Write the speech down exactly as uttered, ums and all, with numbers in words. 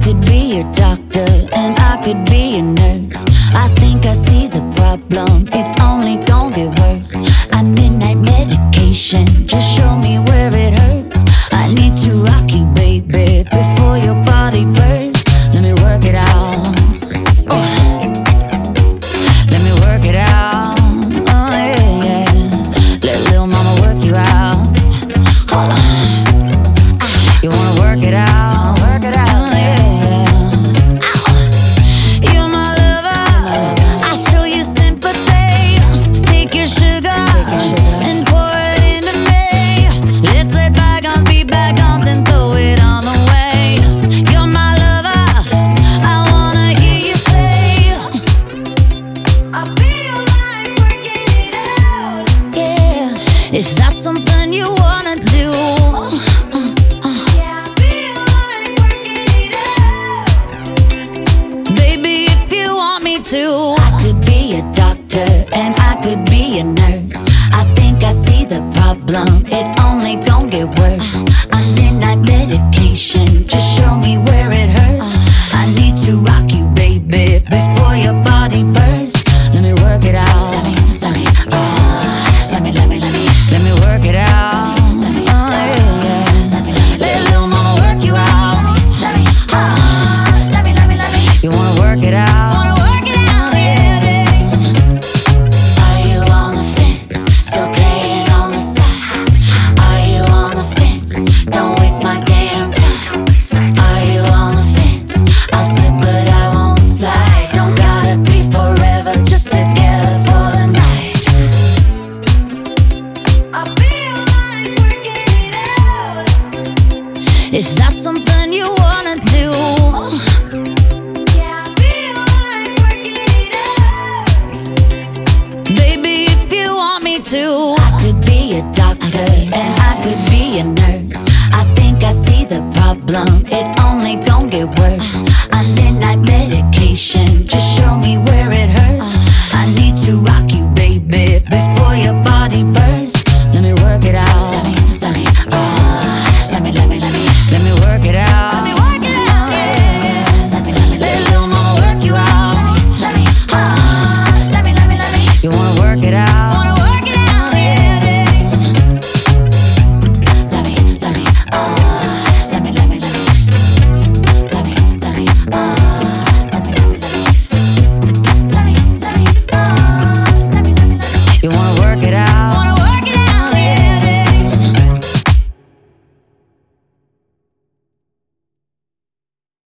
could be a doctor and I could be a nurse. I think I see the problem, it's only gonna get worse. I midnight medication, just show me where it hurts. I need to rock you, baby, before your body bursts. Let me work it out. Oh. Let me work it out. Oh, yeah, yeah. Let little mama work you out. Hold on. You wanna work it out, work it out, yeah, yeah. Ow. You're my lover, I show you sympathy. Take your sugar, and pour it into me. Let's let bygones be bygones and throw it all away. You're my lover, I wanna hear you say, I feel like working it out. Yeah, if that's something you wanna do. I could be a doctor and I could be a nurse. I think I see the problem, it's only gonna get worse. I'm midnight medication, just show me where it hurts. I need to rock you, baby, before your body bursts. Let me work it out. Let me, let me, uh, let me, let me, let me, let me work it out. Let me, oh, yeah, yeah. Let me, let little mama work you out. Let me, uh, let me, let me, let me. You wanna work it out? If that's something you wanna do, yeah, I feel like working it out. Baby, if you want me to, I could be a doctor and I could be a nurse. I think I see the problem, it's only gonna get worse.